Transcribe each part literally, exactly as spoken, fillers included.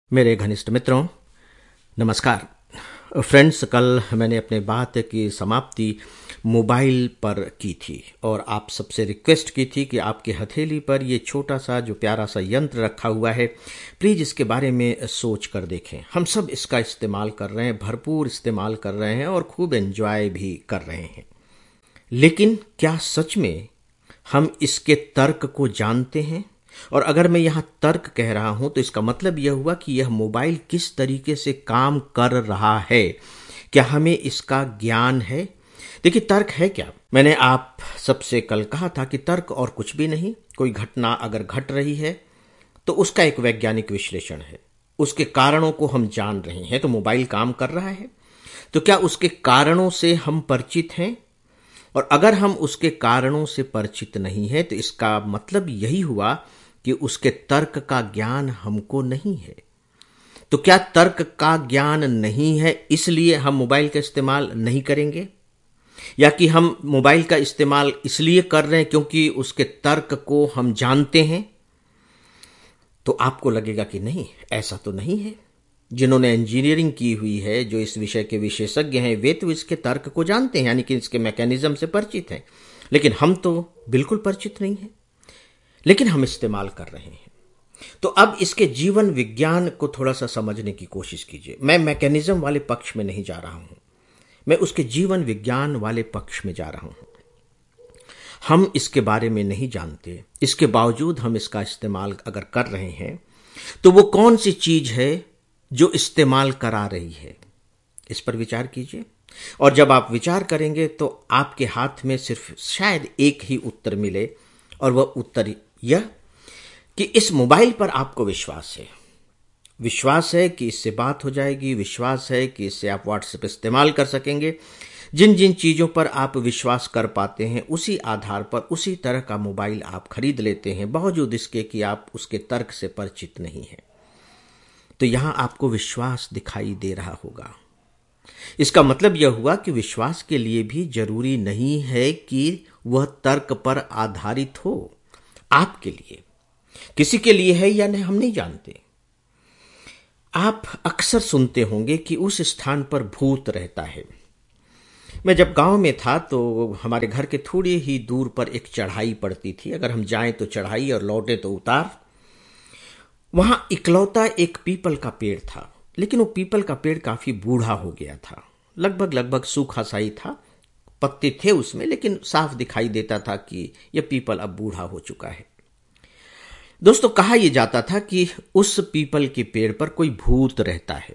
मेरे घनिष्ठ मित्रों, नमस्कार। फ्रेंड्स, कल मैंने अपने बात की समाप्ति मोबाइल पर की थी और आप सबसे रिक्वेस्ट की थी कि आपकी हथेली पर ये छोटा सा जो प्यारा सा यंत्र रखा हुआ है, प्लीज़ इसके बारे में सोच कर देखें। हम सब इसका इस्तेमाल कर रहे हैं, भरपूर इस्तेमाल कर रहे हैं और खूब एंजॉय भी कर रहे हैं। लेकिन क्या सच में हम इसके तर्क को जानते हैं? और अगर मैं यहाँ तर्क कह रहा हूं तो इसका मतलब यह हुआ कि यह मोबाइल किस तरीके से काम कर रहा है, क्या हमें इसका ज्ञान है? देखिए, तर्क है क्या? मैंने आप सबसे कल कहा था कि तर्क और कुछ भी नहीं। कोई घटना अगर घट रही है तो उसका एक वैज्ञानिक विश्लेषण है, उसके कारणों को हम जान रहे हैं, तो मोबाइल काम कर रहा है। तो क्या उसके कारणों से हम परिचित हैं? और अगर हम उसके कारणों से परिचित नहीं हैं तो इसका मतलब यही हुआ कि उसके तर्क का ज्ञान हमको नहीं है। तो क्या तर्क का ज्ञान नहीं है इसलिए हम मोबाइल का इस्तेमाल नहीं करेंगे, या कि हम मोबाइल का इस्तेमाल इसलिए कर रहे हैं क्योंकि उसके तर्क को हम जानते हैं? तो आपको लगेगा कि नहीं, ऐसा तो नहीं है। जिन्होंने इंजीनियरिंग की हुई है, जो इस विषय के विशेषज्ञ हैं, वे तो इसके तर्क को जानते हैं, यानी कि इसके मैकेनिज्म से परिचित हैं। लेकिन हम तो बिल्कुल परिचित नहीं हैं, लेकिन हम इस्तेमाल कर रहे हैं। तो अब इसके जीवन विज्ञान को थोड़ा सा समझने की कोशिश कीजिए। मैं मैकेनिज्म वाले पक्ष में नहीं जा रहा हूं, मैं उसके जीवन विज्ञान वाले पक्ष में जा रहा हूं। हम इसके बारे में नहीं जानते, इसके बावजूद हम इसका इस्तेमाल अगर कर रहे हैं तो वो कौन सी चीज है जो इस्तेमाल करा रही है, इस पर विचार कीजिए। और जब आप विचार करेंगे तो आपके हाथ में सिर्फ शायद एक ही उत्तर मिले, और वह उत्तर यह कि इस मोबाइल पर आपको विश्वास है। विश्वास है कि इससे बात हो जाएगी, विश्वास है कि इससे आप व्हाट्सएप इस्तेमाल कर सकेंगे। जिन जिन चीजों पर आप विश्वास कर पाते हैं, उसी आधार पर उसी तरह का मोबाइल आप खरीद लेते हैं, बावजूद इसके कि आप उसके तर्क से परिचित नहीं हैं। तो यहां आपको विश्वास दिखाई दे रहा होगा। इसका मतलब यह हुआ कि विश्वास के लिए भी जरूरी नहीं है कि वह तर्क पर आधारित हो। आपके लिए, किसी के लिए है या नहीं हम नहीं जानते। आप अक्सर सुनते होंगे कि उस स्थान पर भूत रहता है। मैं जब गांव में था तो हमारे घर के थोड़ी ही दूर पर एक चढ़ाई पड़ती थी। अगर हम जाएं तो चढ़ाई और लौटे तो उतार। वहां इकलौता एक पीपल का पेड़ था, लेकिन वो पीपल का पेड़ काफी बूढ़ा हो गया था, लगभग लगभग सूखा सा ही था। पत्ते थे उसमें, लेकिन साफ दिखाई देता था कि यह पीपल अब बूढ़ा हो चुका है। दोस्तों, कहा यह जाता था कि उस पीपल के पेड़ पर कोई भूत रहता है।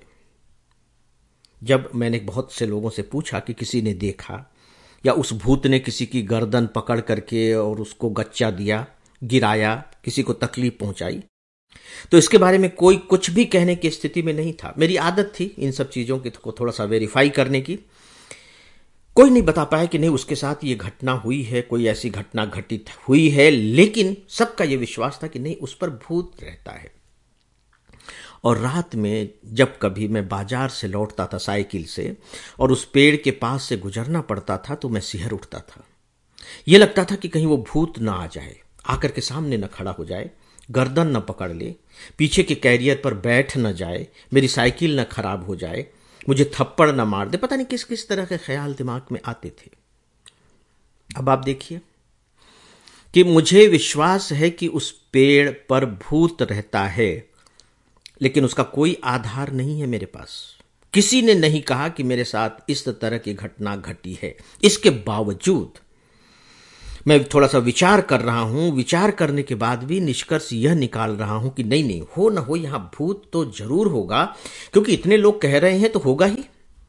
जब मैंने बहुत से लोगों से पूछा कि किसी ने देखा या उस भूत ने किसी की गर्दन पकड़ करके और उसको गच्चा दिया, गिराया, किसी को तकलीफ पहुंचाई, तो इसके बारे में कोई कुछ भी कहने की स्थिति में नहीं था। मेरी आदत थी इन सब चीजों को थोड़ा सा वेरीफाई करने की। कोई नहीं बता पाया कि नहीं उसके साथ ये घटना हुई है, कोई ऐसी घटना घटित हुई है, लेकिन सबका यह विश्वास था कि नहीं, उस पर भूत रहता है। और रात में जब कभी मैं बाजार से लौटता था साइकिल से और उस पेड़ के पास से गुजरना पड़ता था तो मैं सिहर उठता था। यह लगता था कि कहीं वो भूत ना आ जाए, आकर के सामने न खड़ा हो जाए, गर्दन न पकड़ ले, पीछे के कैरियर पर बैठ न जाए, मेरी साइकिल न खराब हो जाए, मुझे थप्पड़ न मार दे। पता नहीं किस किस तरह के ख्याल दिमाग में आते थे। अब आप देखिए कि मुझे विश्वास है कि उस पेड़ पर भूत रहता है, लेकिन उसका कोई आधार नहीं है मेरे पास। किसी ने नहीं कहा कि मेरे साथ इस तरह की घटना घटी है। इसके बावजूद मैं थोड़ा सा विचार कर रहा हूं। विचार करने के बाद भी निष्कर्ष यह निकाल रहा हूं कि नहीं नहीं, हो ना हो यहां भूत तो जरूर होगा, क्योंकि इतने लोग कह रहे हैं तो होगा ही।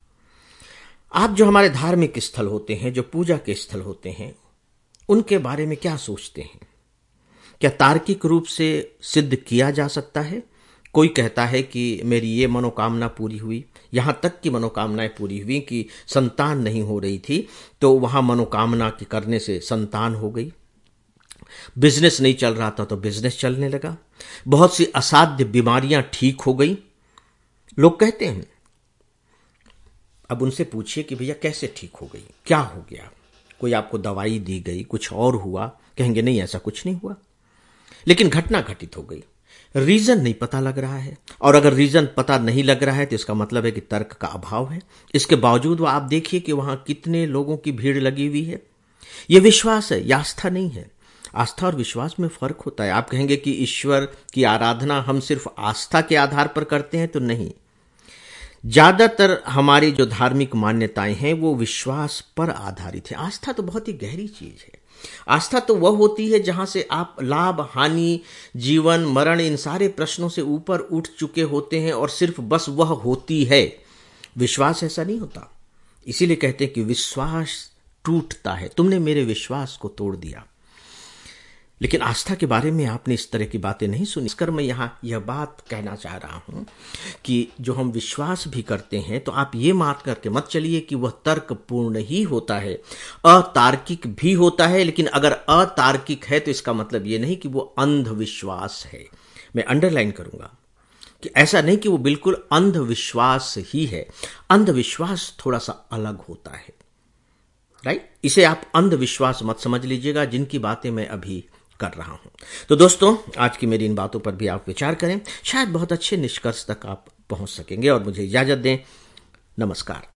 आप जो हमारे धार्मिक स्थल होते हैं, जो पूजा के स्थल होते हैं, उनके बारे में क्या सोचते हैं? क्या तार्किक रूप से सिद्ध किया जा सकता है? कोई कहता है कि मेरी ये मनोकामना पूरी हुई, यहां तक की मनोकामनाएं पूरी हुई कि संतान नहीं हो रही थी तो वहां मनोकामना के करने से संतान हो गई। बिजनेस नहीं चल रहा था तो बिजनेस चलने लगा। बहुत सी असाध्य बीमारियां ठीक हो गई, लोग कहते हैं। अब उनसे पूछिए कि भैया कैसे ठीक हो गई, क्या हो गया? कोई आपको दवाई दी गई, कुछ और हुआ? कहेंगे नहीं, ऐसा कुछ नहीं हुआ, लेकिन घटना घटित हो गई। रीजन नहीं पता लग रहा है, और अगर रीजन पता नहीं लग रहा है तो इसका मतलब है कि तर्क का अभाव है। इसके बावजूद वो आप देखिए कि वहां कितने लोगों की भीड़ लगी हुई है। यह विश्वास है, यह आस्था नहीं है। आस्था और विश्वास में फर्क होता है। आप कहेंगे कि ईश्वर की आराधना हम सिर्फ आस्था के आधार पर करते हैं, तो नहीं। ज्यादातर हमारी जो धार्मिक मान्यताएं हैं वो विश्वास पर आधारित है। आस्था तो बहुत ही गहरी चीज है। आस्था तो वह होती है जहां से आप लाभ, हानि, जीवन, मरण, इन सारे प्रश्नों से ऊपर उठ चुके होते हैं और सिर्फ बस वह होती है। विश्वास ऐसा नहीं होता। इसीलिए कहते हैं कि विश्वास टूटता है। तुमने मेरे विश्वास को तोड़ दिया। लेकिन आस्था के बारे में आपने इस तरह की बातें नहीं सुनी। इसकर मैं यहां यह बात कहना चाह रहा हूं कि जो हम विश्वास भी करते हैं तो आप ये मान करके मत चलिए कि वह तर्कपूर्ण ही होता है, अतार्किक भी होता है। लेकिन अगर अतार्किक है तो इसका मतलब ये नहीं कि वो अंधविश्वास है। मैं अंडरलाइन करूंगा कि ऐसा नहीं कि वो बिल्कुल अंधविश्वास ही है। अंधविश्वास थोड़ा सा अलग होता है, राइट। इसे आप अंधविश्वास मत समझ लीजिएगा जिनकी बातें मैं अभी कर रहा हूं। तो दोस्तों, आज की मेरी इन बातों पर भी आप विचार करें, शायद बहुत अच्छे निष्कर्ष तक आप पहुंच सकेंगे। और मुझे इजाजत दें। नमस्कार।